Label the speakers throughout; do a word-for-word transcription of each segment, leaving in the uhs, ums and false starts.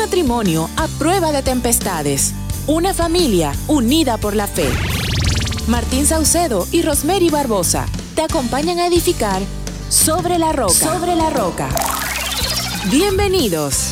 Speaker 1: matrimonio a prueba de tempestades. Una familia unida por la fe. Martín Saucedo y Rosemary Barbosa te acompañan a edificar sobre la roca. Sobre la roca. Bienvenidos.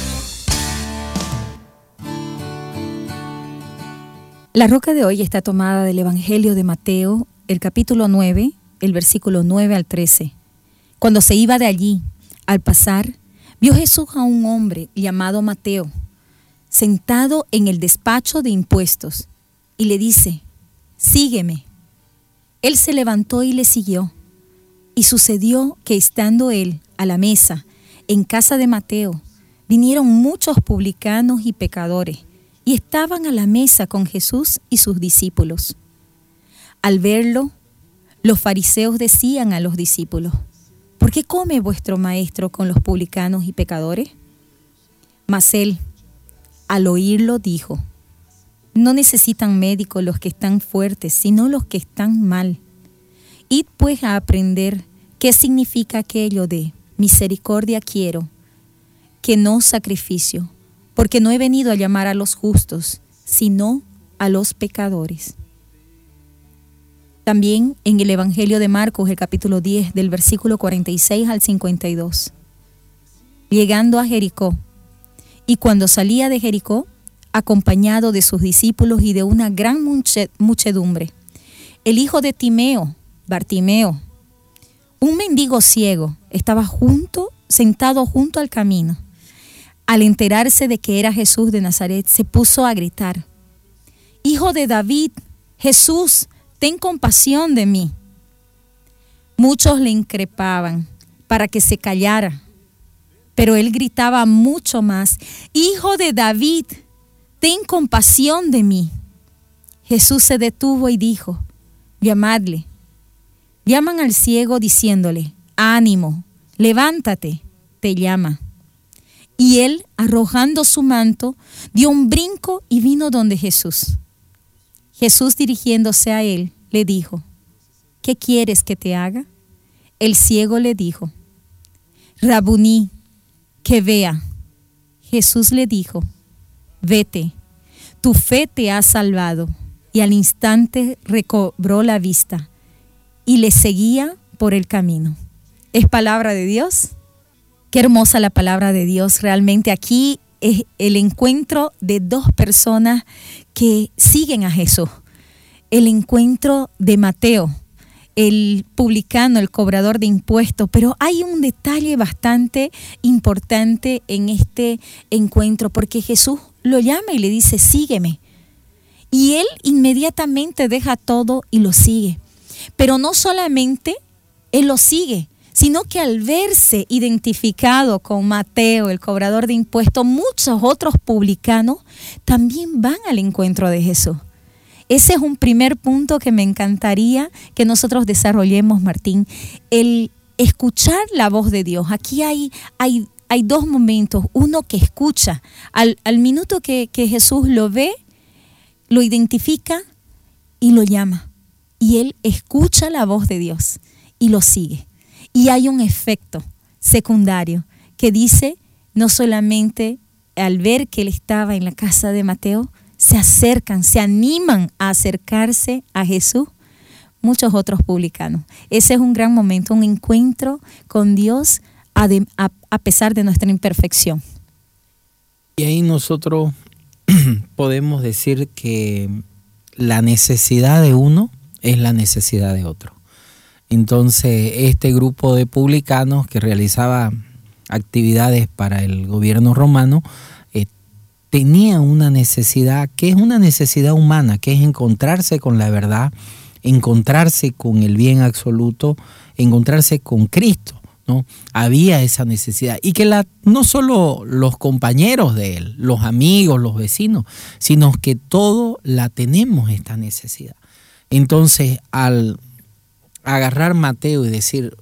Speaker 2: La roca de hoy está tomada del Evangelio de Mateo, el capítulo nueve, el versículo nueve al trece. Cuando se iba de allí, al pasar, vio Jesús a un hombre llamado Mateo, sentado en el despacho de impuestos, y le dice: «Sígueme». Él se levantó y le siguió. Y sucedió que estando él a la mesa, en casa de Mateo, vinieron muchos publicanos y pecadores, y estaban a la mesa con Jesús y sus discípulos. Al verlo, los fariseos decían a los discípulos: «¿Por qué come vuestro maestro con los publicanos y pecadores?». Mas él, al oírlo, dijo: «No necesitan médico los que están fuertes, sino los que están mal. Id pues a aprender qué significa aquello de misericordia quiero, que no sacrificio, porque no he venido a llamar a los justos, sino a los pecadores». También en el Evangelio de Marcos, el capítulo diez, del versículo cuarenta y seis al cincuenta y dos. Llegando a Jericó, y cuando salía de Jericó, acompañado de sus discípulos y de una gran muchedumbre, el hijo de Timeo, Bartimeo, un mendigo ciego, estaba junto, sentado junto al camino. Al enterarse de que era Jesús de Nazaret, se puso a gritar: «Hijo de David, Jesús, ten compasión de mí». Muchos le increpaban para que se callara, pero él gritaba mucho más: «Hijo de David, ten compasión de mí». Jesús se detuvo y dijo: «Llamadle». Llaman al ciego diciéndole: «Ánimo, levántate, te llama». Y él, arrojando su manto, dio un brinco y vino donde Jesús. Jesús, dirigiéndose a él, le dijo: «¿Qué quieres que te haga?». El ciego le dijo: «Rabuní, que vea». Jesús le dijo: «Vete, tu fe te ha salvado». Y al instante recobró la vista y le seguía por el camino. ¿Es palabra de Dios? Qué hermosa la palabra de Dios. Realmente aquí es el encuentro de dos personas que siguen a Jesús. El encuentro de Mateo, el publicano, el cobrador de impuestos. Pero hay un detalle bastante importante en este encuentro, porque Jesús lo llama y le dice: «Sígueme». Y él inmediatamente deja todo y lo sigue. Pero no solamente él lo sigue, sino que al verse identificado con Mateo, el cobrador de impuestos, muchos otros publicanos también van al encuentro de Jesús. Ese es un primer punto que me encantaría que nosotros desarrollemos, Martín, el escuchar la voz de Dios. Aquí hay, hay, hay dos momentos. Uno, que escucha. Al, al minuto que, que Jesús lo ve, lo identifica y lo llama. Y él escucha la voz de Dios y lo sigue. Y hay un efecto secundario que dice, no solamente al ver que él estaba en la casa de Mateo, se acercan, se animan a acercarse a Jesús muchos otros publicanos. Ese es un gran momento, un encuentro con Dios a, de, a, a pesar de nuestra imperfección.
Speaker 3: Y ahí nosotros podemos decir que la necesidad de uno es la necesidad de otro. Entonces, este grupo de publicanos que realizaba actividades para el gobierno romano eh, tenía una necesidad que es una necesidad humana, que es encontrarse con la verdad, encontrarse con el bien absoluto, encontrarse con Cristo, ¿no? Había esa necesidad. Y que la, no solo los compañeros de él, los amigos, los vecinos, sino que todos la tenemos esta necesidad. Entonces, al agarrar Mateo y decir,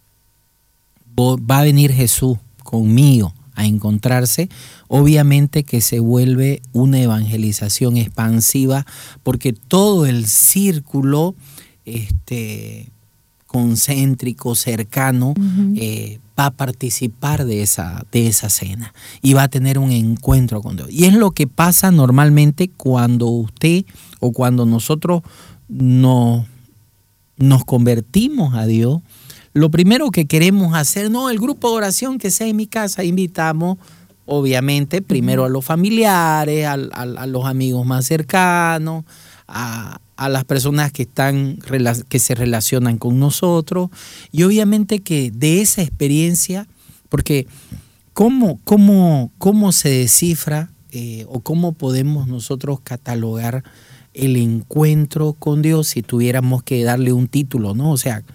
Speaker 3: va a venir Jesús conmigo a encontrarse, obviamente que se vuelve una evangelización expansiva, porque todo el círculo este, concéntrico, cercano, uh-huh. eh, va a participar de esa, de esa cena y va a tener un encuentro con Dios. Y es lo que pasa normalmente cuando usted o cuando nosotros nos, nos convertimos a Dios. Lo primero que queremos hacer, no, el grupo de oración que sea en mi casa, invitamos obviamente primero a los familiares, a, a, a los amigos más cercanos, a, a las personas que están que se relacionan con nosotros, y obviamente que de esa experiencia, porque cómo, cómo, cómo se descifra eh, o cómo podemos nosotros catalogar el encuentro con Dios si tuviéramos que darle un título, ¿no? O sea,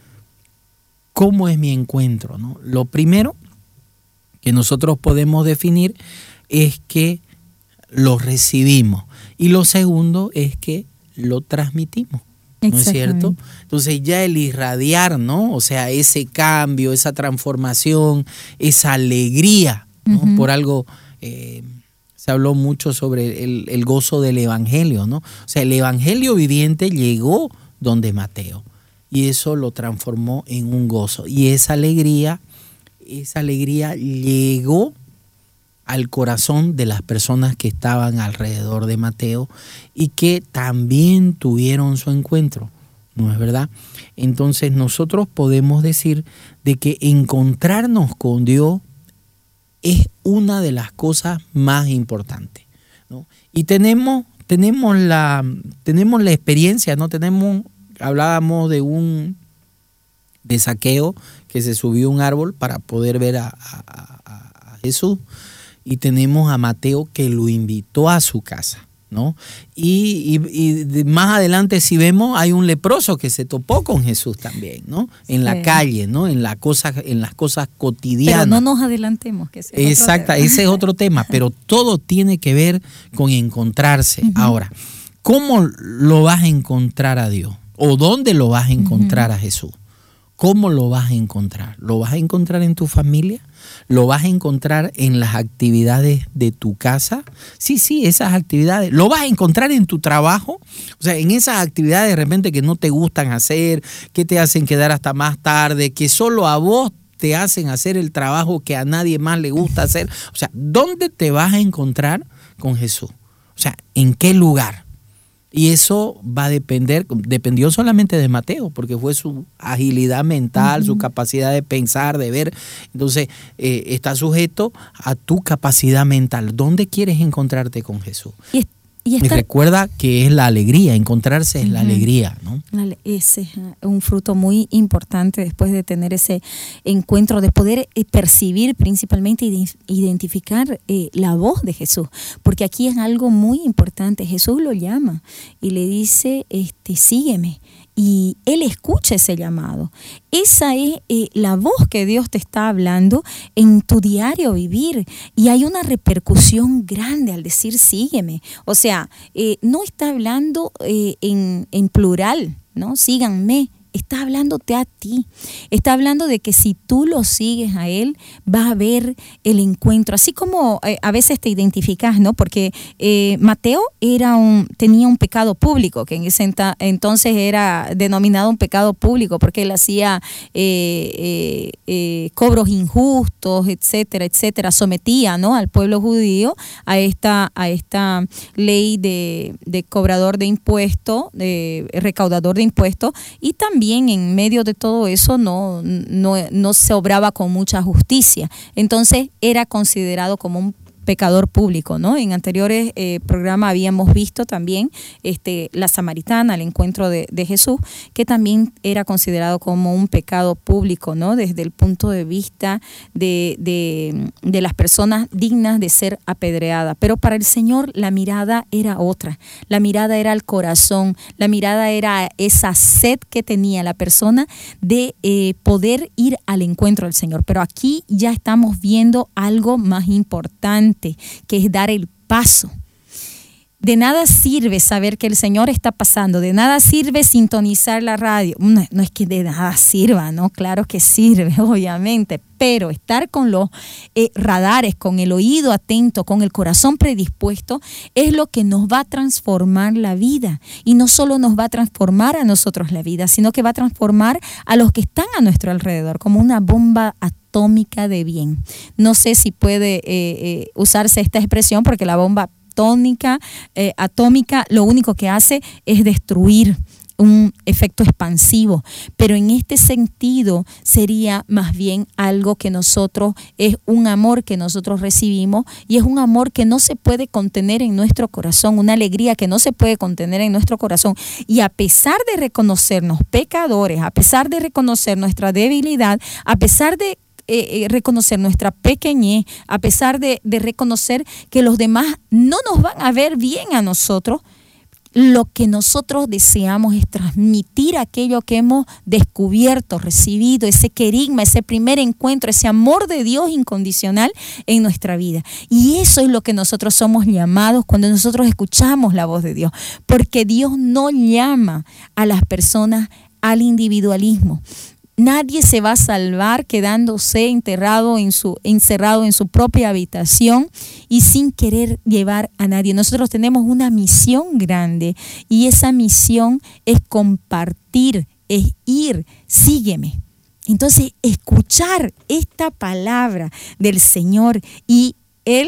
Speaker 3: ¿cómo es mi encuentro, no? Lo primero que nosotros podemos definir es que lo recibimos, y lo segundo es que lo transmitimos, ¿no es cierto? Entonces ya el irradiar, ¿no? O sea, ese cambio, esa transformación, esa alegría, ¿no? Uh-huh. Por algo eh, se habló mucho sobre el, el gozo del evangelio, ¿no? O sea, el evangelio viviente llegó donde Mateo, y eso lo transformó en un gozo, y esa alegría, esa alegría llegó al corazón de las personas que estaban alrededor de Mateo y que también tuvieron su encuentro, ¿no es verdad? Entonces nosotros podemos decir de que encontrarnos con Dios es una de las cosas más importantes, ¿no? Y tenemos, tenemos, la, tenemos la experiencia, ¿no? Tenemos, hablábamos de un de Zaqueo que se subió a un árbol para poder ver a, a, a, a Jesús. Y tenemos a Mateo que lo invitó a su casa, ¿no? Y, y, y más adelante, si vemos, hay un leproso que se topó con Jesús también, ¿no? En sí. la calle, ¿no? En, la cosa, en las cosas cotidianas.
Speaker 2: Pero no nos adelantemos. Que ese
Speaker 3: Exacto, ese es otro tema, pero todo tiene que ver con encontrarse. Uh-huh. Ahora, ¿cómo lo vas a encontrar a Dios? ¿O dónde lo vas a encontrar uh-huh. a Jesús? ¿Cómo lo vas a encontrar? ¿Lo vas a encontrar en tu familia? ¿Lo vas a encontrar en las actividades de tu casa? Sí, sí, esas actividades. ¿Lo vas a encontrar en tu trabajo? O sea, en esas actividades de repente que no te gustan hacer, que te hacen quedar hasta más tarde, que solo a vos te hacen hacer el trabajo que a nadie más le gusta hacer. O sea, ¿dónde te vas a encontrar con Jesús? O sea, ¿en qué lugar? Y eso va a depender, dependió solamente de Mateo, porque fue su agilidad mental, uh-huh. su capacidad de pensar, de ver. Entonces, eh, está sujeto a tu capacidad mental. ¿Dónde quieres encontrarte con Jesús? Y, y, estar... y recuerda que es la alegría, encontrarse es uh-huh. la alegría, ¿no?
Speaker 2: Ese es un fruto muy importante después de tener ese encuentro, de poder percibir principalmente y identificar eh, la voz de Jesús, porque aquí es algo muy importante. Jesús lo llama y le dice, este, sígueme. Y él escucha ese llamado. Esa es eh, la voz que Dios te está hablando en tu diario vivir. Y hay una repercusión grande al decir sígueme. O sea, eh, no está hablando eh, en, en plural, ¿no? Síganme. Está hablándote a ti. Está hablando de que si tú lo sigues a él, vas a ver el encuentro. Así como eh, a veces te identificas, ¿no? Porque eh, Mateo era un, tenía un pecado público, que en ese enta, entonces era denominado un pecado público, porque él hacía eh, eh, eh, cobros injustos, etcétera, etcétera. Sometía, ¿no?, al pueblo judío a esta, a esta ley de, de cobrador de impuestos, de recaudador de impuestos, y también en medio de todo eso no, no, no se obraba con mucha justicia. Entonces era considerado como un pecador público, ¿no? En anteriores eh, programas habíamos visto también este, la samaritana, el encuentro de, de Jesús, que también era considerado como un pecado público, ¿no? Desde el punto de vista de, de, de las personas dignas de ser apedreadas. Pero para el Señor la mirada era otra. La mirada era al corazón, la mirada era esa sed que tenía la persona de eh, poder ir al encuentro del Señor. Pero aquí ya estamos viendo algo más importante, que es dar el paso. de nada sirve saber que el Señor está pasando, de nada sirve sintonizar la radio. No, no es que de nada sirva, ¿no? Claro que sirve, obviamente, pero estar con los eh, radares, con el oído atento, con el corazón predispuesto, es lo que nos va a transformar la vida. Y no solo nos va a transformar a nosotros la vida, sino que va a transformar a los que están a nuestro alrededor, como una bomba atómica de bien. No sé si puede eh, eh, usarse esta expresión, porque la bomba Tónica, eh, atómica, lo único que hace es destruir, un efecto expansivo, pero en este sentido sería más bien algo que nosotros, es un amor que nosotros recibimos y es un amor que no se puede contener en nuestro corazón, una alegría que no se puede contener en nuestro corazón, y a pesar de reconocernos pecadores, a pesar de reconocer nuestra debilidad, a pesar de Eh, eh, reconocer nuestra pequeñez, a pesar de, de reconocer que los demás no nos van a ver bien a nosotros, lo que nosotros deseamos es transmitir aquello que hemos descubierto, recibido, ese querigma, ese primer encuentro, ese amor de Dios incondicional en nuestra vida. Y eso es lo que nosotros somos llamados cuando nosotros escuchamos la voz de Dios, porque Dios no llama a las personas al individualismo. Nadie se va a salvar quedándose enterrado en su, encerrado en su propia habitación y sin querer llevar a nadie. Nosotros tenemos una misión grande y esa misión es compartir, es ir, sígueme. Entonces, escuchar esta palabra del Señor, y Él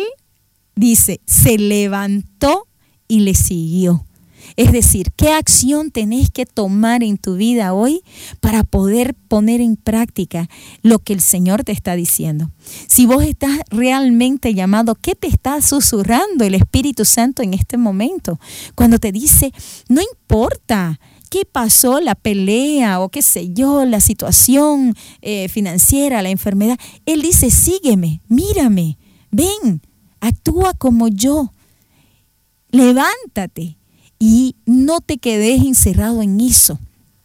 Speaker 2: dice, se levantó y le siguió. Es decir, ¿qué acción tenés que tomar en tu vida hoy para poder poner en práctica lo que el Señor te está diciendo? Si vos estás realmente llamado, ¿qué te está susurrando el Espíritu Santo en este momento? Cuando te dice, no importa qué pasó, la pelea o qué sé yo, la situación eh, financiera, la enfermedad. Él dice, sígueme, mírame, ven, actúa como yo, levántate. Y no te quedes encerrado en eso.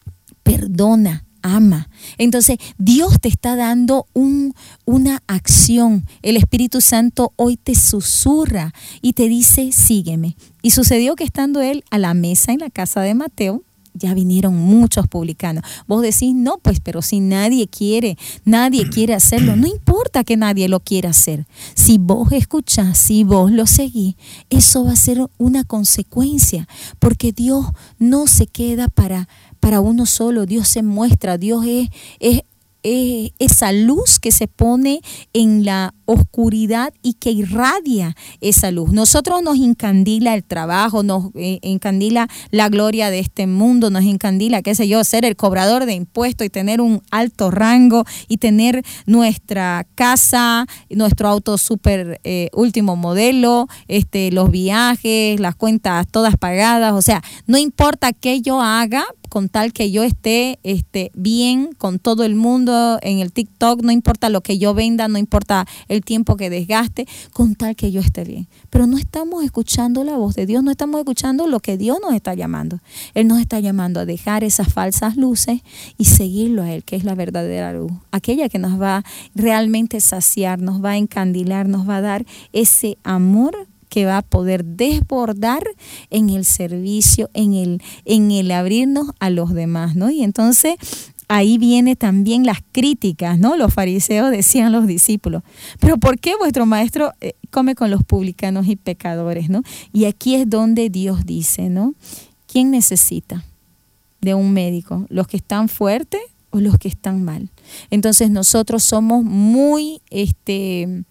Speaker 2: Perdona, ama. Entonces, Dios te está dando un, una acción. El Espíritu Santo hoy te susurra y te dice, sígueme. Y sucedió que estando él a la mesa en la casa de Mateo, ya vinieron muchos publicanos. Vos decís, no, pues, pero si nadie quiere, nadie quiere hacerlo, no importa que nadie lo quiera hacer. Si vos escuchás, si vos lo seguís, eso va a ser una consecuencia, porque Dios no se queda para, para uno solo, Dios se muestra, Dios es, es Eh, esa luz que se pone en la oscuridad y que irradia esa luz. Nosotros nos encandila el trabajo, nos eh, encandila la gloria de este mundo, nos encandila, qué sé yo, ser el cobrador de impuestos y tener un alto rango y tener nuestra casa, nuestro auto súper eh, último modelo, este, los viajes, las cuentas todas pagadas. O sea, no importa qué yo haga, con tal que yo esté este, bien con todo el mundo en el TikTok, no importa lo que yo venda, no importa el tiempo que desgaste, con tal que yo esté bien. Pero no estamos escuchando la voz de Dios, no estamos escuchando lo que Dios nos está llamando. Él nos está llamando a dejar esas falsas luces y seguirlo a Él, que es la verdadera luz, aquella que nos va realmente a saciar, nos va a encandilar, nos va a dar ese amor que va a poder desbordar en el servicio, en el, en el abrirnos a los demás, ¿no? Y entonces ahí viene también las críticas, ¿no? Los fariseos decían los discípulos, pero ¿por qué vuestro maestro eh, come con los publicanos y pecadores, ¿no? Y aquí es donde Dios dice, ¿no? ¿Quién necesita de un médico? ¿Los que están fuertes o los que están mal? Entonces nosotros somos muy, este...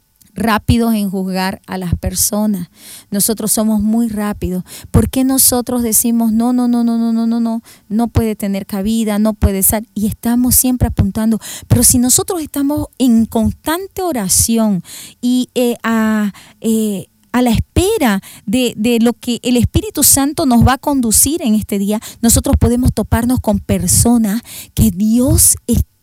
Speaker 2: rápidos en juzgar a las personas. Nosotros somos muy rápidos. ¿Por qué nosotros decimos no, no, no, no, no, no, no, no, no puede tener cabida, no puede ser? Y estamos siempre apuntando. Pero si nosotros estamos en constante oración y eh, a, eh, a la espera de, de lo que el Espíritu Santo nos va a conducir en este día, nosotros podemos toparnos con personas que Dios está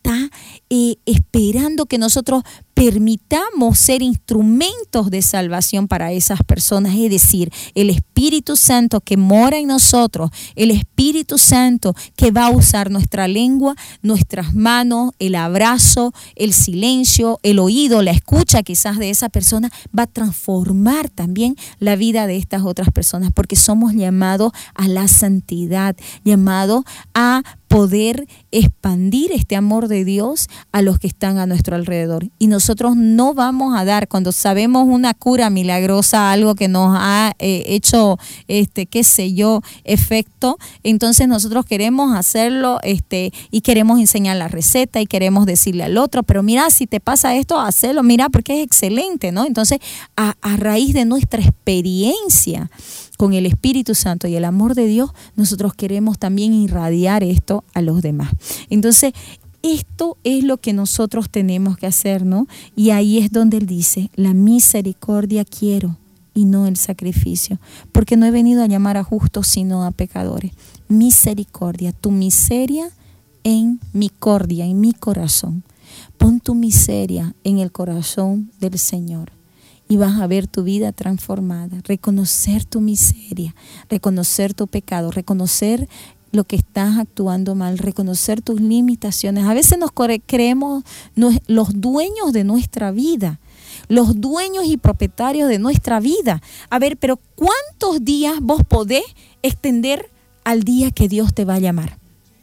Speaker 2: está eh, esperando que nosotros permitamos ser instrumentos de salvación para esas personas, es decir, el Espíritu Santo que mora en nosotros, el Espíritu Santo que va a usar nuestra lengua, nuestras manos, el abrazo, el silencio, el oído, la escucha quizás de esa persona, va a transformar también la vida de estas otras personas, porque somos llamados a la santidad, llamados a poder expandir este amor de Dios a los que están a nuestro alrededor. Y nosotros no vamos a dar, cuando sabemos una cura milagrosa, algo que nos ha eh, hecho, este, qué sé yo, efecto, entonces nosotros queremos hacerlo este, y queremos enseñar la receta y queremos decirle al otro, pero mira, si te pasa esto, hacelo, mira, porque es excelente, ¿no? Entonces, a, a raíz de nuestra experiencia con el Espíritu Santo y el amor de Dios, nosotros queremos también irradiar esto a los demás. Entonces, esto es lo que nosotros tenemos que hacer, ¿no? Y ahí es donde Él dice, la misericordia quiero y no el sacrificio, porque no he venido a llamar a justos, sino a pecadores. Misericordia, tu miseria en mi cordia, en mi corazón. Pon tu miseria en el corazón del Señor. Y vas a ver tu vida transformada, reconocer tu miseria, reconocer tu pecado, reconocer lo que estás actuando mal, reconocer tus limitaciones. A veces nos creemos los dueños de nuestra vida, los dueños y propietarios de nuestra vida. A ver, pero ¿cuántos días vos podés extender al día que Dios te va a llamar?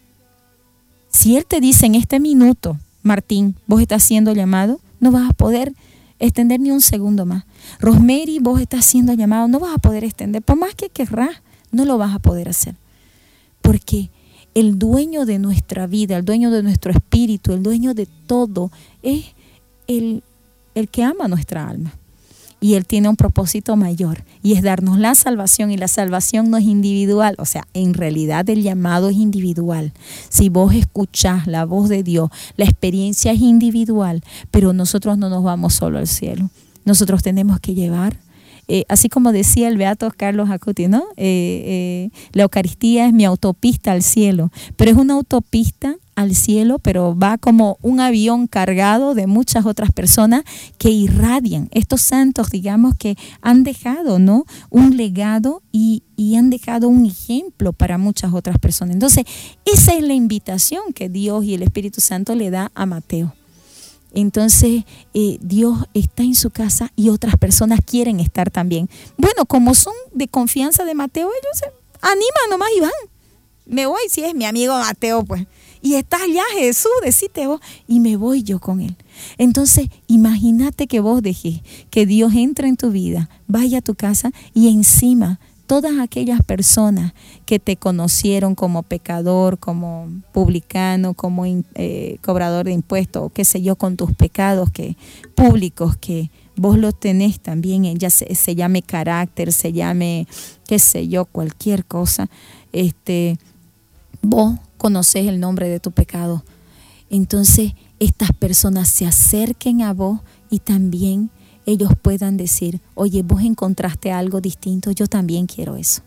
Speaker 2: Si Él te dice en este minuto, Martín, vos estás siendo llamado, no vas a poder extender ni un segundo más. Rosemary, vos estás siendo llamado, no vas a poder extender, por más que querrás, no lo vas a poder hacer. Porque el dueño de nuestra vida, el dueño de nuestro espíritu, el dueño de todo, es el, el que ama nuestra alma. Y Él tiene un propósito mayor, y es darnos la salvación, y la salvación no es individual, o sea, en realidad el llamado es individual. Si vos escuchás la voz de Dios, la experiencia es individual, pero nosotros no nos vamos solo al cielo. Nosotros tenemos que llevar, eh, así como decía el beato Carlos Acutis, ¿no? Eh, eh, la Eucaristía es mi autopista al cielo, pero es una autopista al cielo, pero va como un avión cargado de muchas otras personas que irradian. Estos santos, digamos, que han dejado, ¿no?, un legado y, y han dejado un ejemplo para muchas otras personas. Entonces, esa es la invitación que Dios y el Espíritu Santo le da a Mateo. Entonces, eh, Dios está en su casa y otras personas quieren estar también. Bueno, como son de confianza de Mateo, ellos se animan nomás y van. Me voy, si es mi amigo Mateo, pues. Y está allá Jesús, decite vos, y me voy yo con Él. Entonces, imagínate que vos dejes que Dios entre en tu vida, vaya a tu casa y encima todas aquellas personas que te conocieron como pecador, como publicano, como eh, cobrador de impuestos, o qué sé yo, con tus pecados que, públicos que vos los tenés también, en, ya se, se llame carácter, se llame, qué sé yo, cualquier cosa, este, vos conoces el nombre de tu pecado. Entonces, estas personas se acerquen a vos y también ellos puedan decir, oye, vos encontraste algo distinto, yo también quiero eso.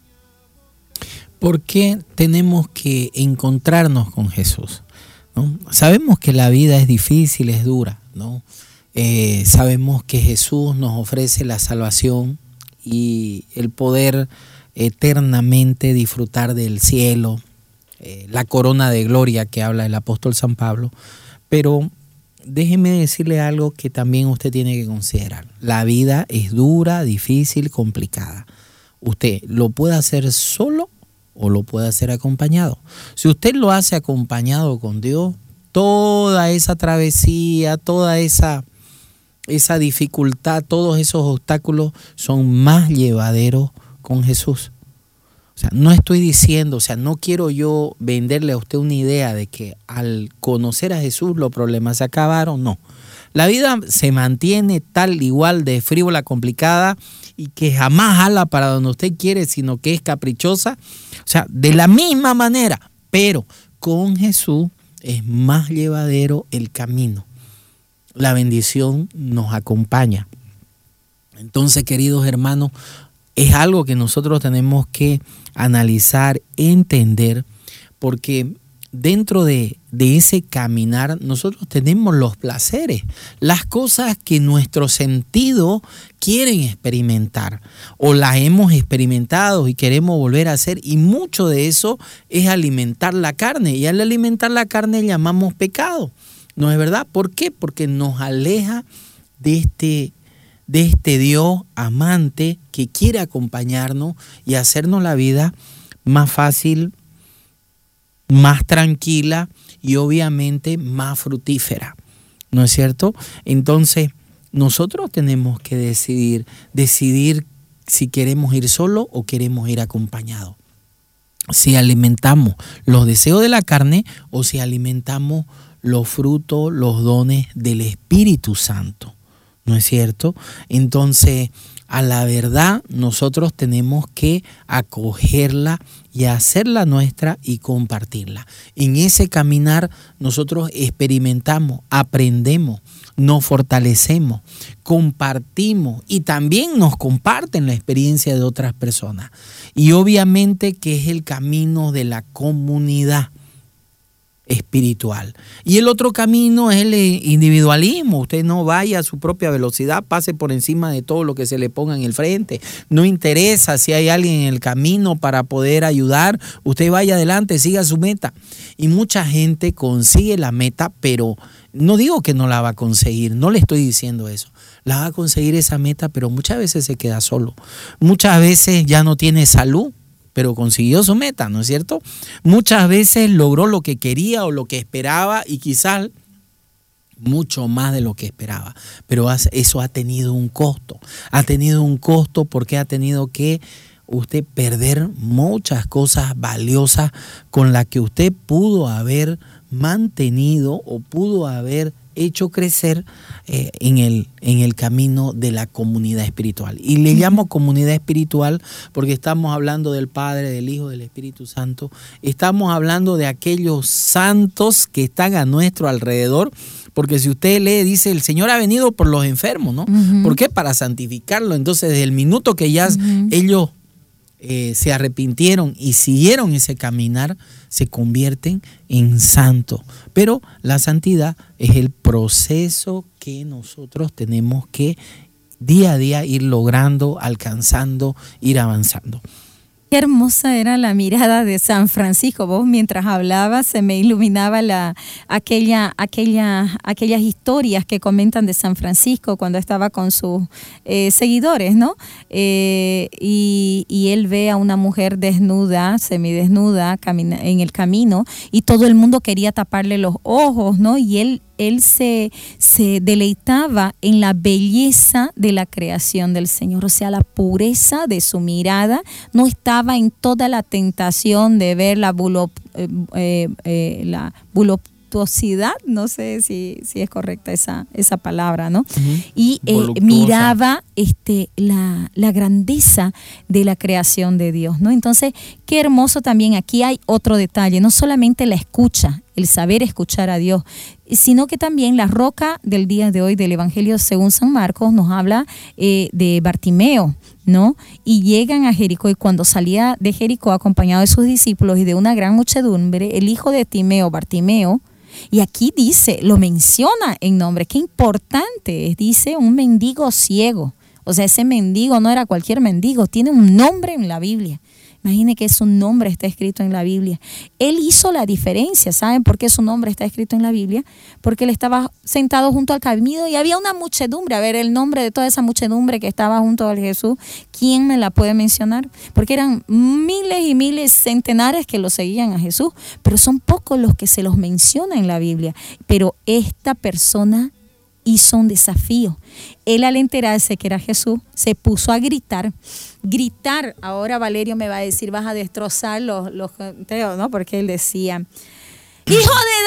Speaker 3: ¿Por qué tenemos que encontrarnos con Jesús? ¿No? Sabemos que la vida es difícil, es dura, ¿no? Eh, sabemos que Jesús nos ofrece la salvación y el poder eternamente disfrutar del cielo, eh, la corona de gloria que habla el apóstol San Pablo, pero déjeme decirle algo que también usted tiene que considerar. La vida es dura, difícil, complicada. Usted lo puede hacer solo o lo puede hacer acompañado. Si usted lo hace acompañado con Dios, toda esa travesía, toda esa, esa dificultad, todos esos obstáculos son más llevaderos con Jesús. O sea, no estoy diciendo, o sea, no quiero yo venderle a usted una idea de que al conocer a Jesús los problemas se acabaron, no. La vida se mantiene tal igual de frívola, complicada y que jamás jala para donde usted quiere, sino que es caprichosa. O sea, de la misma manera, pero con Jesús es más llevadero el camino. La bendición nos acompaña. Entonces, queridos hermanos, es algo que nosotros tenemos que analizar, entender, porque dentro de, de ese caminar, nosotros tenemos los placeres, las cosas que nuestro sentido quieren experimentar o las hemos experimentado y queremos volver a hacer, y mucho de eso es alimentar la carne, y al alimentar la carne llamamos pecado, ¿no es verdad? ¿Por qué? Porque nos aleja de este, de este Dios amante que quiere acompañarnos y hacernos la vida más fácil, más tranquila y obviamente más fructífera, ¿no es cierto? Entonces, nosotros tenemos que decidir, decidir si queremos ir solo o queremos ir acompañados. Si alimentamos los deseos de la carne o si alimentamos los frutos, los dones del Espíritu Santo, ¿no es cierto? Entonces, a la verdad, nosotros tenemos que acogerla y hacerla nuestra y compartirla. En ese caminar nosotros experimentamos, aprendemos, nos fortalecemos, compartimos y también nos comparten la experiencia de otras personas. Y obviamente que es el camino de la comunidad espiritual. Y el otro camino es el individualismo. Usted no vaya a su propia velocidad, pase por encima de todo lo que se le ponga en el frente. No interesa si hay alguien en el camino para poder ayudar. Usted vaya adelante, siga su meta. Y mucha gente consigue la meta, pero no digo que no la va a conseguir, no le estoy diciendo eso. La va a conseguir esa meta, pero muchas veces se queda solo. Muchas veces ya no tiene salud, pero consiguió su meta, ¿no es cierto? Muchas veces logró lo que quería o lo que esperaba y quizás mucho más de lo que esperaba. Pero eso ha tenido un costo. Ha tenido un costo porque ha tenido que usted perder muchas cosas valiosas con las que usted pudo haber mantenido o pudo haber hecho crecer eh, en, el, en el camino de la comunidad espiritual. Y le llamo comunidad espiritual porque estamos hablando del Padre, del Hijo, del Espíritu Santo. Estamos hablando de aquellos santos que están a nuestro alrededor. Porque si usted lee, dice, el Señor ha venido por los enfermos, ¿no? Uh-huh. ¿Por qué? Para santificarlo. Entonces, desde el minuto que ya uh-huh. ellos eh, se arrepintieron y siguieron ese caminar, se convierten en santos. Pero la santidad es el proceso que nosotros tenemos que día a día ir logrando, alcanzando, ir avanzando.
Speaker 2: Qué hermosa era la mirada de San Francisco. Vos mientras hablabas se me iluminaba la, aquella, aquella, aquellas historias que comentan de San Francisco cuando estaba con sus eh, seguidores, ¿no? Eh, y, y él ve a una mujer desnuda, semidesnuda, camina, en el camino, y todo el mundo quería taparle los ojos, ¿no? Y él Él se, se deleitaba en la belleza de la creación del Señor, o sea, la pureza de su mirada. No estaba en toda la tentación de ver la, bulo, eh, eh, eh, la voluptuosidad, no sé si, si es correcta esa, esa palabra, ¿no? Uh-huh. Y eh, miraba este, la, la grandeza de la creación de Dios, ¿no? Entonces, qué hermoso también, aquí hay otro detalle, no solamente la escucha, el saber escuchar a Dios, sino que también la roca del día de hoy del Evangelio según San Marcos nos habla eh, de Bartimeo, ¿no? Y llegan a Jericó, y cuando salía de Jericó acompañado de sus discípulos y de una gran muchedumbre, el hijo de Timeo, Bartimeo, y aquí dice, lo menciona en nombre, qué importante es, dice un mendigo ciego. O sea, ese mendigo no era cualquier mendigo, tiene un nombre en la Biblia. Imagine que su nombre está escrito en la Biblia. Él hizo la diferencia. ¿Saben por qué su nombre está escrito en la Biblia? Porque él estaba sentado junto al camino y había una muchedumbre. A ver, el nombre de toda esa muchedumbre que estaba junto a Jesús, ¿quién me la puede mencionar? Porque eran miles y miles, centenares que lo seguían a Jesús, pero son pocos los que se los menciona en la Biblia. Pero esta persona hizo un desafío. Él, al enterarse que era Jesús, se puso a gritar. Gritar, ahora Valerio me va a decir, vas a destrozar los, los conteos, ¿no? Porque él decía, ¡hijo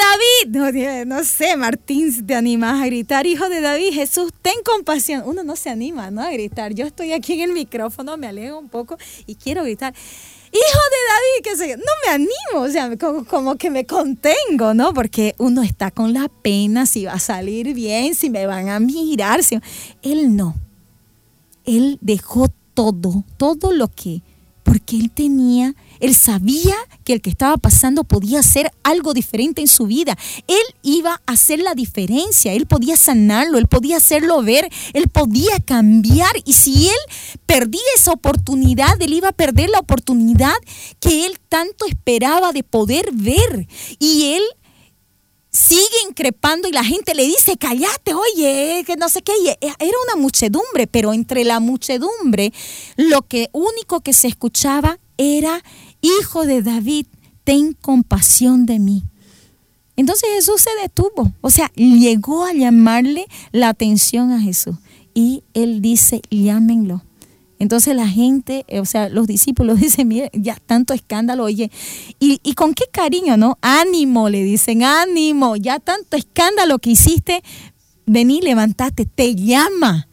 Speaker 2: de David! No, no sé, Martín, si te animas a gritar, ¡hijo de David, Jesús, ten compasión! Uno no se anima, ¿no?, a gritar. Yo estoy aquí en el micrófono, me alejo un poco y quiero gritar, ¡hijo de David! ¿Qué sé yo? No me animo, o sea, como, como que me contengo, ¿no? Porque uno está con la pena, si va a salir bien, si me van a mirar. Si... Él no. Él dejó todo, todo lo que, porque él tenía Él sabía que el que estaba pasando podía hacer algo diferente en su vida. Él iba a hacer la diferencia, él podía sanarlo, él podía hacerlo ver, él podía cambiar. Y si él perdía esa oportunidad, él iba a perder la oportunidad que él tanto esperaba de poder ver. Y él sigue increpando y la gente le dice, cállate, oye, que no sé qué. Y era una muchedumbre, pero entre la muchedumbre lo que único que se escuchaba era: Hijo de David, ten compasión de mí. Entonces Jesús se detuvo, o sea, llegó a llamarle la atención a Jesús. Y él dice, llámenlo. Entonces la gente, o sea, los discípulos dicen, mira, ya tanto escándalo, oye, y, y con qué cariño, ¿no? Ánimo, le dicen, ánimo, ya tanto escándalo que hiciste, vení, levántate, te llama,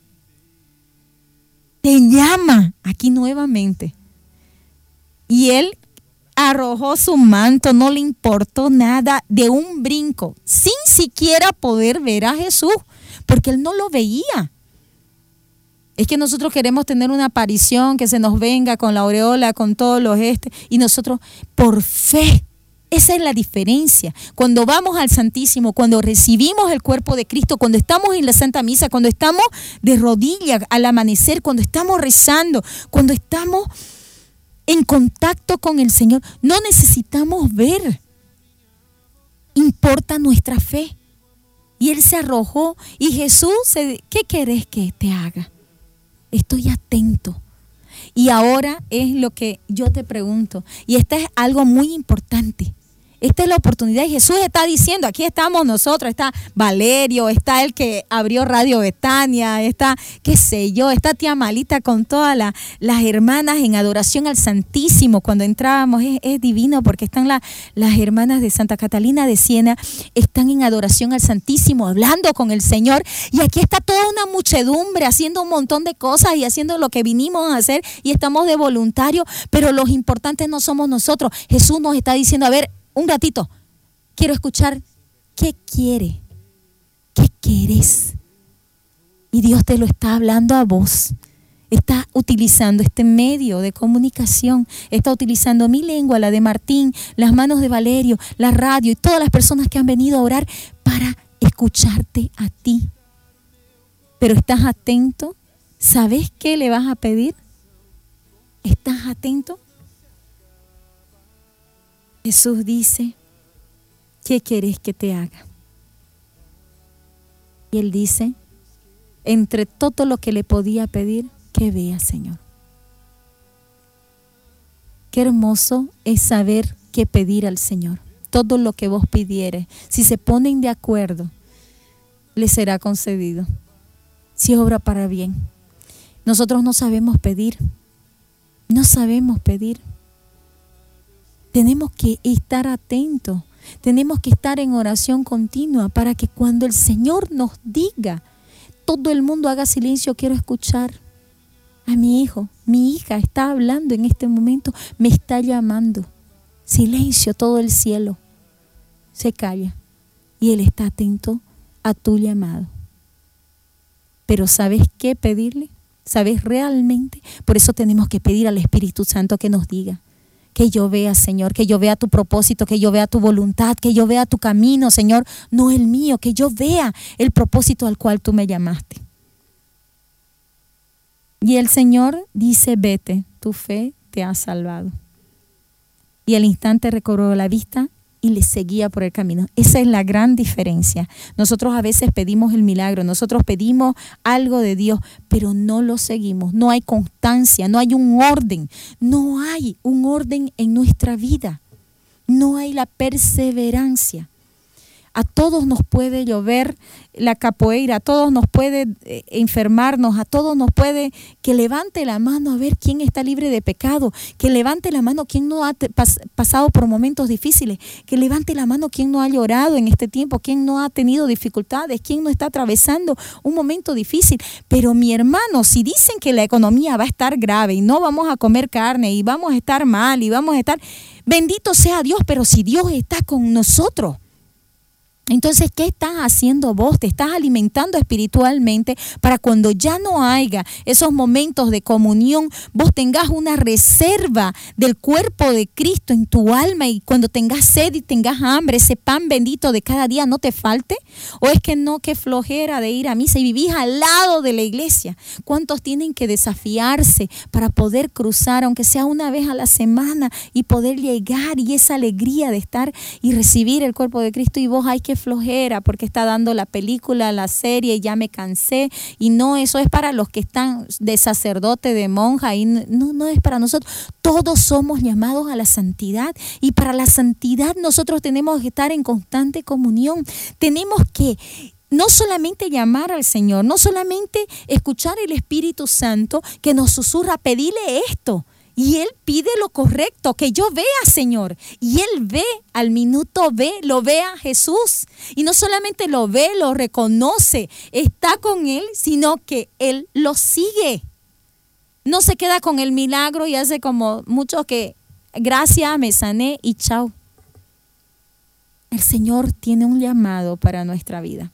Speaker 2: te llama aquí nuevamente. Y él arrojó su manto, no le importó nada, de un brinco, sin siquiera poder ver a Jesús, porque él no lo veía. Es que nosotros queremos tener una aparición, que se nos venga con la aureola, con todos los este, y nosotros por fe. Esa es la diferencia. Cuando vamos al Santísimo, cuando recibimos el cuerpo de Cristo, cuando estamos en la Santa Misa, cuando estamos de rodillas al amanecer, cuando estamos rezando, cuando estamos en contacto con el Señor, no necesitamos ver. Importa nuestra fe. Y él se arrojó y Jesús, se, ¿qué querés que te haga? Estoy atento. Y ahora es lo que yo te pregunto, y esta es algo muy importante. Esta es la oportunidad y Jesús está diciendo, aquí estamos nosotros, está Valerio, está el que abrió Radio Betania, está, qué sé yo, está tía Malita con todas la, las hermanas en adoración al Santísimo. Cuando entrábamos es, es divino porque están la, las hermanas de Santa Catalina de Siena, están en adoración al Santísimo, hablando con el Señor. Y aquí está toda una muchedumbre haciendo un montón de cosas y haciendo lo que vinimos a hacer y estamos de voluntario, pero los importantes no somos nosotros. Jesús nos está diciendo, a ver, un ratito, quiero escuchar qué quiere, qué quieres. Y Dios te lo está hablando a vos. Está utilizando este medio de comunicación, está utilizando mi lengua, la de Martín, las manos de Valerio, la radio y todas las personas que han venido a orar para escucharte a ti. Pero ¿estás atento? ¿Sabes qué le vas a pedir? ¿Estás atento? Jesús dice, ¿qué querés que te haga? Y él dice, entre todo lo que le podía pedir, que vea, Señor. Qué hermoso es saber qué pedir al Señor. Todo lo que vos pidieres, si se ponen de acuerdo, les será concedido. Si obra para bien. Nosotros no sabemos pedir. No sabemos pedir. Tenemos que estar atentos, tenemos que estar en oración continua para que cuando el Señor nos diga, todo el mundo haga silencio, quiero escuchar a mi hijo, mi hija está hablando en este momento, me está llamando. Silencio, todo el cielo se calla y Él está atento a tu llamado. Pero ¿sabes qué pedirle? ¿Sabes realmente? Por eso tenemos que pedir al Espíritu Santo que nos diga. Que yo vea, Señor, que yo vea tu propósito, que yo vea tu voluntad, que yo vea tu camino, Señor, no el mío, que yo vea el propósito al cual tú me llamaste. Y el Señor dice, vete, tu fe te ha salvado. Y al instante recobró la vista y le seguía por el camino. Esa es la gran diferencia. Nosotros a veces pedimos el milagro, nosotros pedimos algo de Dios, pero no lo seguimos. No hay constancia, no hay un orden, no hay un orden en nuestra vida. No hay la perseverancia. A todos nos puede llover la capoeira, a todos nos puede eh, enfermarnos, a todos nos puede, que levante la mano a ver quién está libre de pecado, que levante la mano quien no ha te, pas, pasado por momentos difíciles, que levante la mano quien no ha llorado en este tiempo, quien no ha tenido dificultades, quien no está atravesando un momento difícil. Pero mi hermano, si dicen que la economía va a estar grave y no vamos a comer carne y vamos a estar mal y vamos a estar, bendito sea Dios, pero si Dios está con nosotros, Entonces, ¿qué estás haciendo vos? Te estás alimentando espiritualmente para cuando ya no haya esos momentos de comunión, vos tengas una reserva del cuerpo de Cristo en tu alma, y cuando tengas sed y tengas hambre, ese pan bendito de cada día no te falte. ¿O es que no, qué flojera de ir a misa y vivís al lado de la iglesia? ¿Cuántos tienen que desafiarse para poder cruzar, aunque sea una vez a la semana, y poder llegar, y esa alegría de estar y recibir el cuerpo de Cristo? Y vos, hay que flojera porque está dando la película, la serie, ya me cansé. Y no, eso es para los que están de sacerdote, de monja, y no, no es para nosotros. Todos somos llamados a la santidad, y para la santidad nosotros tenemos que estar en constante comunión. Tenemos que no solamente llamar al Señor, no solamente escuchar el Espíritu Santo que nos susurra, pedile esto. Y Él pide lo correcto, que yo vea, Señor. Y Él ve, al minuto ve, lo ve a Jesús. Y no solamente lo ve, lo reconoce, está con Él, sino que Él lo sigue. No se queda con el milagro y hace como muchos que, gracias, me sané y chao. El Señor tiene un llamado para nuestra vida.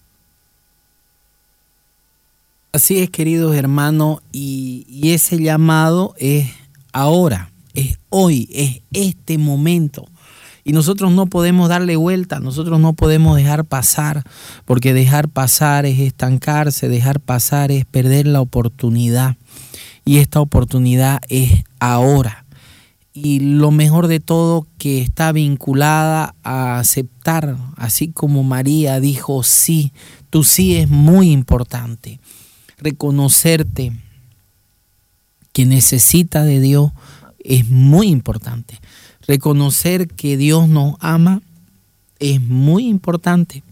Speaker 3: Así es, queridos hermanos, y, y ese llamado es ahora, es hoy, es este momento. Y nosotros no podemos darle vuelta, nosotros no podemos dejar pasar, porque dejar pasar es estancarse, dejar pasar es perder la oportunidad. Y esta oportunidad es ahora. Y lo mejor de todo, que está vinculada a aceptar, así como María dijo sí, tu sí es muy importante. Reconocerte que necesita de Dios es muy importante. Reconocer que Dios nos ama es muy importante.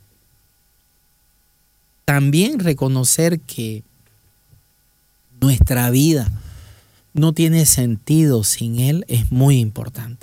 Speaker 3: También reconocer que nuestra vida no tiene sentido sin Él es muy importante.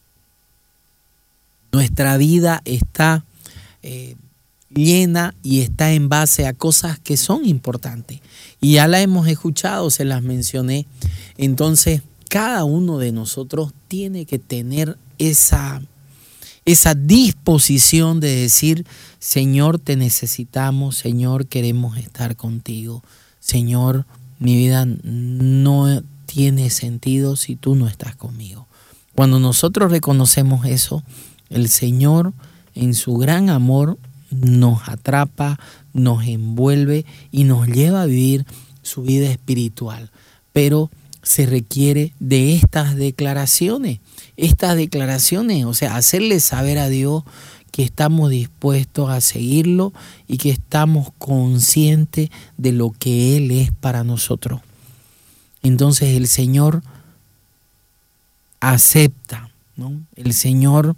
Speaker 3: Nuestra vida está eh, llena y está en base a cosas que son importantes. Y ya la hemos escuchado, se las mencioné. Entonces, cada uno de nosotros tiene que tener esa, esa disposición de decir, Señor, te necesitamos, Señor, queremos estar contigo. Señor, mi vida no tiene sentido si tú no estás conmigo. Cuando nosotros reconocemos eso, el Señor, en su gran amor, nos atrapa, nos envuelve y nos lleva a vivir su vida espiritual. Pero se requiere de estas declaraciones, estas declaraciones, o sea, hacerle saber a Dios que estamos dispuestos a seguirlo y que estamos conscientes de lo que Él es para nosotros. Entonces el Señor acepta, ¿no? El Señor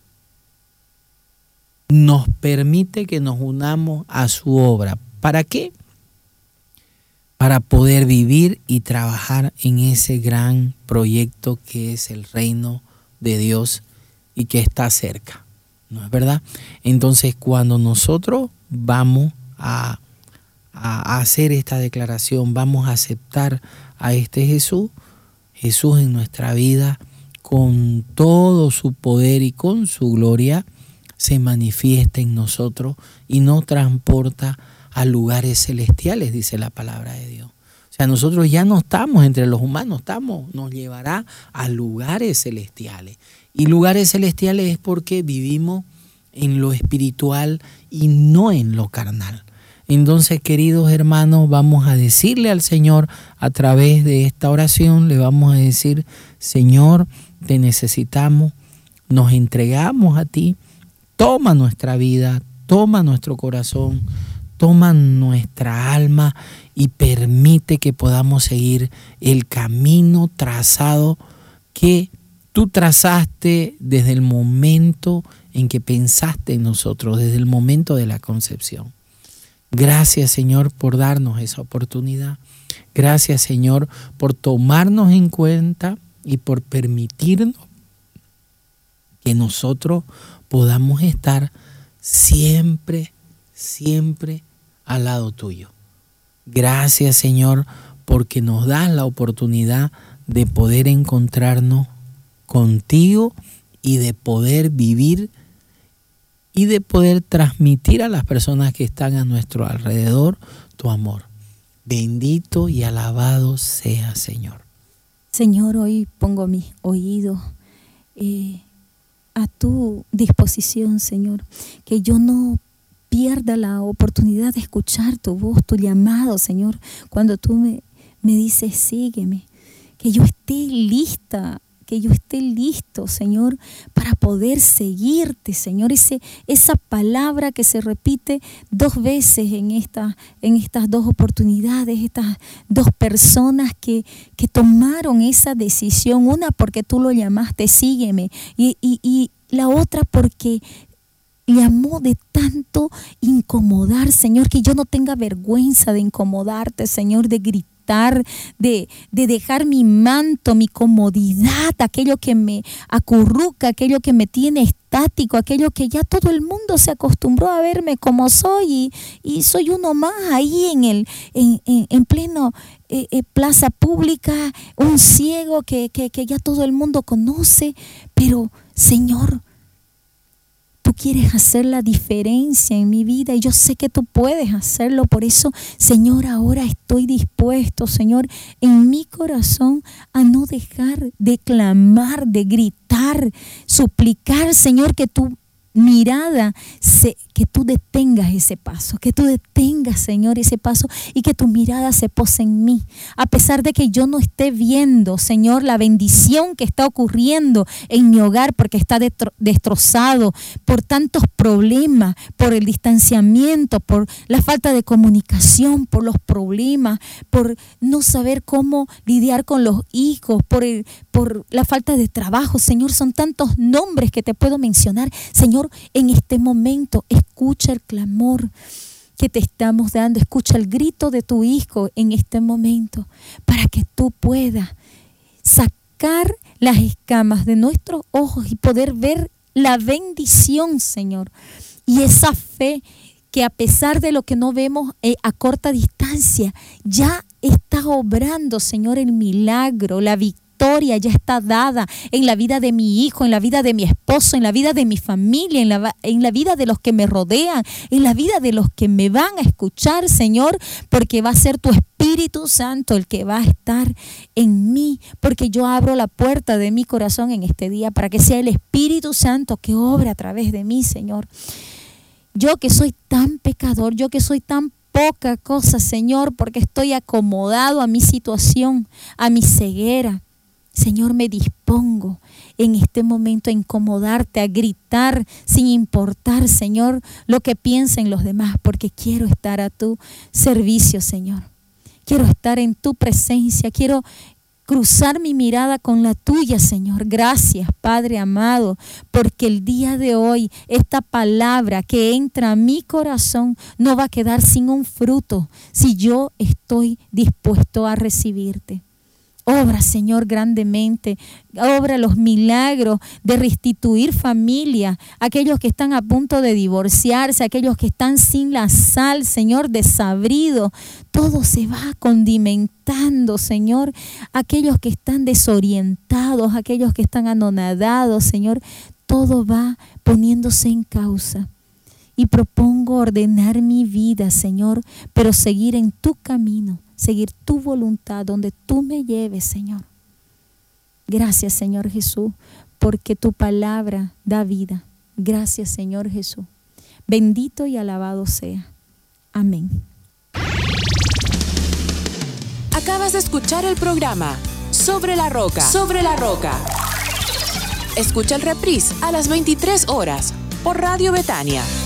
Speaker 3: nos permite que nos unamos a su obra. ¿Para qué? Para poder vivir y trabajar en ese gran proyecto que es el reino de Dios y que está cerca, ¿no es verdad? Entonces, cuando nosotros vamos a, a hacer esta declaración, vamos a aceptar a este Jesús, Jesús en nuestra vida, con todo su poder y con su gloria, se manifiesta en nosotros y nos transporta a lugares celestiales, dice la palabra de Dios. O sea, nosotros ya no estamos entre los humanos, estamos, nos llevará a lugares celestiales. Y lugares celestiales es porque vivimos en lo espiritual y no en lo carnal. Entonces, queridos hermanos, vamos a decirle al Señor a través de esta oración, le vamos a decir, Señor, te necesitamos, nos entregamos a ti, toma nuestra vida, toma nuestro corazón, toma nuestra alma y permite que podamos seguir el camino trazado que tú trazaste desde el momento en que pensaste en nosotros, desde el momento de la concepción. Gracias, Señor, por darnos esa oportunidad. Gracias, Señor, por tomarnos en cuenta y por permitirnos que nosotros podamos estar siempre, siempre al lado tuyo. Gracias, Señor, porque nos das la oportunidad de poder encontrarnos contigo y de poder vivir y de poder transmitir a las personas que están a nuestro alrededor tu amor. Bendito y alabado sea, Señor.
Speaker 2: Señor, hoy pongo mis oídos eh, a tu disposición, Señor, que yo no pierda la oportunidad de escuchar tu voz, tu llamado, Señor, cuando tú me, me dices, sígueme, que yo esté lista, que yo esté listo, Señor, para poder seguirte, Señor. Ese, esa palabra que se repite dos veces en, esta, en estas dos oportunidades, estas dos personas que, que tomaron esa decisión, una porque tú lo llamaste, sígueme, y, y, y la otra porque llamó de tanto incomodar, Señor, que yo no tenga vergüenza de incomodarte, Señor, de gritar, de, de dejar mi manto, mi comodidad, aquello que me acurruca, aquello que me tiene estático, aquello que ya todo el mundo se acostumbró a verme como soy y, y soy uno más ahí en el en, en, en pleno eh, eh, plaza pública, un ciego que, que, que ya todo el mundo conoce, pero Señor, tú quieres hacer la diferencia en mi vida y yo sé que tú puedes hacerlo. Por eso, Señor, ahora estoy dispuesto, Señor, en mi corazón a no dejar de clamar, de gritar, suplicar, Señor, que tu mirada, se, que tú detengas ese paso, que tú detengas, Señor, ese paso y que tu mirada se pose en mí. A pesar de que yo no esté viendo, Señor, la bendición que está ocurriendo en mi hogar porque está detro- destrozado por tantos problemas, por el distanciamiento, por la falta de comunicación, por los problemas, por no saber cómo lidiar con los hijos, por, el, por la falta de trabajo. Señor, son tantos nombres que te puedo mencionar. Señor, en este momento, escucha el clamor que te estamos dando, escucha el grito de tu hijo en este momento, para que tú puedas sacar las escamas de nuestros ojos y poder ver la bendición, Señor, y esa fe que a pesar de lo que no vemos eh, a corta distancia, ya está obrando, Señor, el milagro, la victoria. Ya está dada en la vida de mi hijo, en la vida de mi esposo, en la vida de mi familia, en la, en la vida de los que me rodean, en la vida de los que me van a escuchar, Señor, porque va a ser tu Espíritu Santo el que va a estar en mí, porque yo abro la puerta de mi corazón en este día para que sea el Espíritu Santo que obre a través de mí, Señor. Yo que soy tan pecador, yo que soy tan poca cosa, Señor, porque estoy acomodado a mi situación, a mi ceguera. Señor, me dispongo en este momento a incomodarte, a gritar sin importar, Señor, lo que piensen los demás, porque quiero estar a tu servicio, Señor. Quiero estar en tu presencia, quiero cruzar mi mirada con la tuya, Señor. Gracias, Padre amado, porque el día de hoy esta palabra que entra a mi corazón no va a quedar sin un fruto si yo estoy dispuesto a recibirte. Obra, Señor, grandemente, obra los milagros de restituir familia, aquellos que están a punto de divorciarse, aquellos que están sin la sal, Señor, desabrido, todo se va condimentando, Señor, aquellos que están desorientados, aquellos que están anonadados, Señor, todo va poniéndose en causa. Y propongo ordenar mi vida, Señor, pero seguir en tu camino, seguir tu voluntad donde tú me lleves, Señor. Gracias, Señor Jesús, porque tu palabra da vida. Gracias, Señor Jesús. Bendito y alabado sea. Amén.
Speaker 1: Acabas de escuchar el programa Sobre la Roca. Sobre la Roca. Escucha el reprise a las veintitrés horas por Radio Betania.